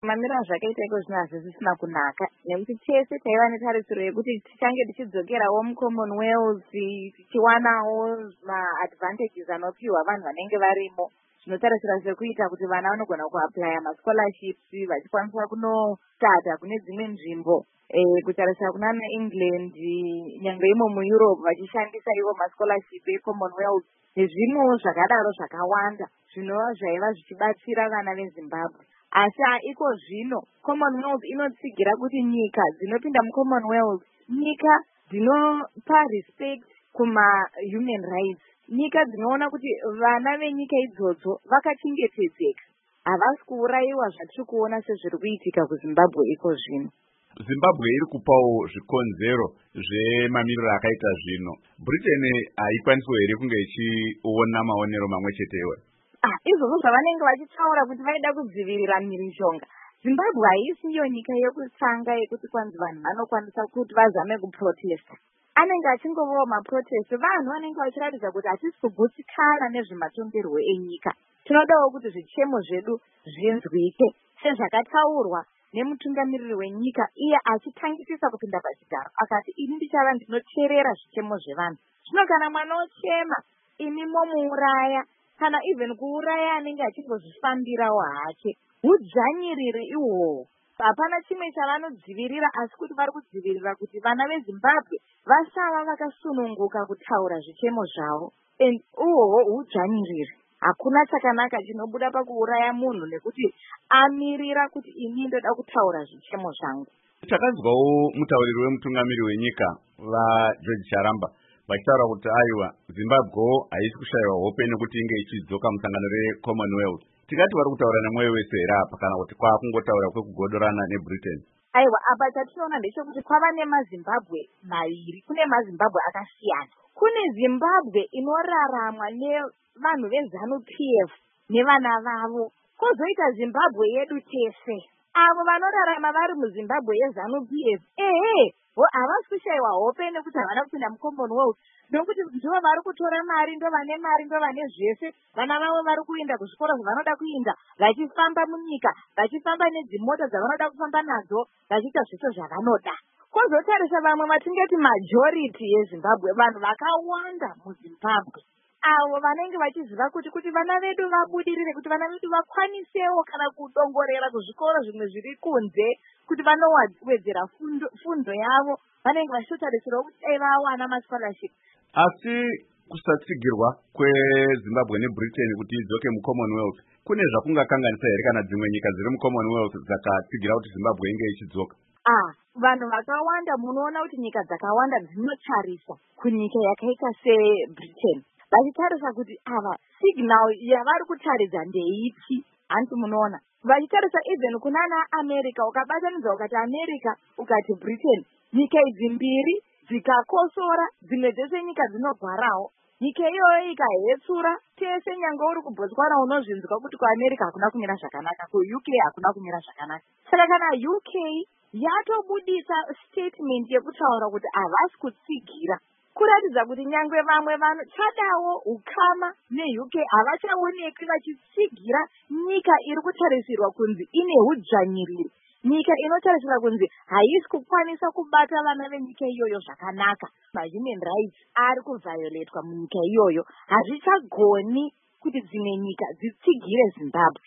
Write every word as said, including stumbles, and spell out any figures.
Mamira zvakaita iko zvino hazvisisina kunaka nekuti tese taiva netarisiro yekuti tichange tichidzokerawo muCommonwealth tichiwanawo maadvantages anopiwa vanhu vanenge varimo. Zvinotarisira sekuita kuti vana vanogona kuaplya mascholarships vachikwanisa kunostarta kune dzimwe nzvimbo kutarisira kuna naEngland nyangwe imo muEurope vachishandisa ivo mascholarship eCommonwealth nezvimwewo zvakadaro zvakawanda zvinova zvaiva zvichibatsira vana veZimbabwe. Asi iko zvino Commonwealth inotsigira kuti nyika dzinopinda muCommonwealth nyika dzinopa respect kuma human rights, nyika dzinoona kuti vana venyika idzodzo vakachengetedzeka, havasi kuurayiwa zvatiri kuona sezviri kuitika kuZimbabwe iko zvino. Zimbabwe iri kupawo zvikonzero zvemamiriro akaita zvino. Britain haikwanisiwo here kunge ichiona maonero mamwe chetewo? Ah, izvozvo zvavanenge vachitaura kuti vaida kudzivirira mhirizhonga. Zimbabwe haisi iyo nyika yekutanga yekuti kwanzi vanhu vanokwanisa kuti vazame kuprotesta. Anenge achingovawo maprotest, vanhu vanenge vachiratidza kuti hatisi kugutsikana nezvematongerwo enyika. Tinodawo kuti zvichemo zvedu zvinzwike sezvakataurwa nemutungamiriri wenyika iye achitangisisa kupinda pachigaro akati ini ndichava ndinoteerera zvichemo zvevanhu. Zvino kana mwana ochema imi momuuraya kana even kuuraya anenge achingozvifambirawo hake, hudzvanyiriri ihwohwo. Hapana chimwe chavanodzivirira asi kuti vari kudzivirira kuti vana veZimbabwe vasava vakasununguka kutaura zvichemo zvavo. And uhwohwo hudzvanyiriri. Hakuna chakanaka chinobuda pakuuraya munhu nekuti amirira kuti ini ndoda kutaura zvichemo zvangu. Takazwawo mutauriri wemutungamiri wenyika vaGeorge Charamba vachitaura kuti aiwa Zimbabwe haisi kushayiwa hope nekuti inge ichidzoka musangano reCommonwealth. Tikati vari kutaura nemwoyo wese here apa kana kuti kwakungotaura kwekugodorana neBritain? Aiwa, apa chatinoona ndechekuti kwava nemaZimbabwe maviri, kune maZimbabwe akasiyana. Kune Zimbabwe inoraramwa nevanhu veZanu-P F nevana vavo, kozoita Zimbabwe yedu tese. Avo vanorarama vari muZimbabwe yeZanu-P F ehe havasi kushayiwa hope nekuti havana kupinda muCommonwealth, nokuti ndivo vari kutora mari, ndo vane mari, ndo vane zvese. Vana vavo vari kuenda kuzvikora zvavanoda kuenda, vachifamba munyika, vachifamba nedzimota dzavanoda kufamba nadzo, vachiita zvese zvavanoda. Kozotarisa vamwe vatingati majority yeZimbabwe, vanhu vakawanda muZimbabwe avo vanenge vachiziva kuti kuti vana vedu vabudirire, kuti vana vedu vakwanisewo kana kudongorera kuzvikoro zvimwe zviri kunze, kuti vanowedzera fundo, fundo yavo, vanenge vachitotarisirawo kuti dai vawana mascholarship. Asi kusatsigirwa kweZimbabwe neBritain kuti idzoke muCommonwealth kune zvakungakanganisa here kana dzimwe nyika dziri muCommonwealth dzakatsigira kuti Zimbabwe inge ichidzoka? Ah, vanhu vakawanda munoona kuti nyika dzakawanda dzinotarisa kunyika yakaita seBritain, vachitarisa kuti ava signal yavari kutaridza ndeiti. Hanti munoona vachitarisa even kunana America, ukabatanidza ukati America ukati Britain, nyika idzi mbiri dzikakosora, dzimwe dzese nyika dzinogwarawo, nyika iyoyo ikahetsura tese, nyangwe uri kuBotswana unozvinzwa kuti kuAmerica hakuna kumira zvakanaka, kuU K hakuna kumira zvakanaka. Saka kana U K yatobudisa statement yekutaura kuti havasi kutsigira, kuratidza kuti nyangwe vamwe vanhu chadawo ukama neU K havachaonekwi vachitsigira nyika iri kutarisirwa kunzi ine hudzvanyiriri, nyika inotarisirwa kunzi haisi kukwanisa kubata vana venyika iyoyo zvakanaka. Mahuman rights ari kuvhayoletwa munyika iyoyo, hazvichagoni kuti dzimwe nyika dzitsigire Zimbabwe.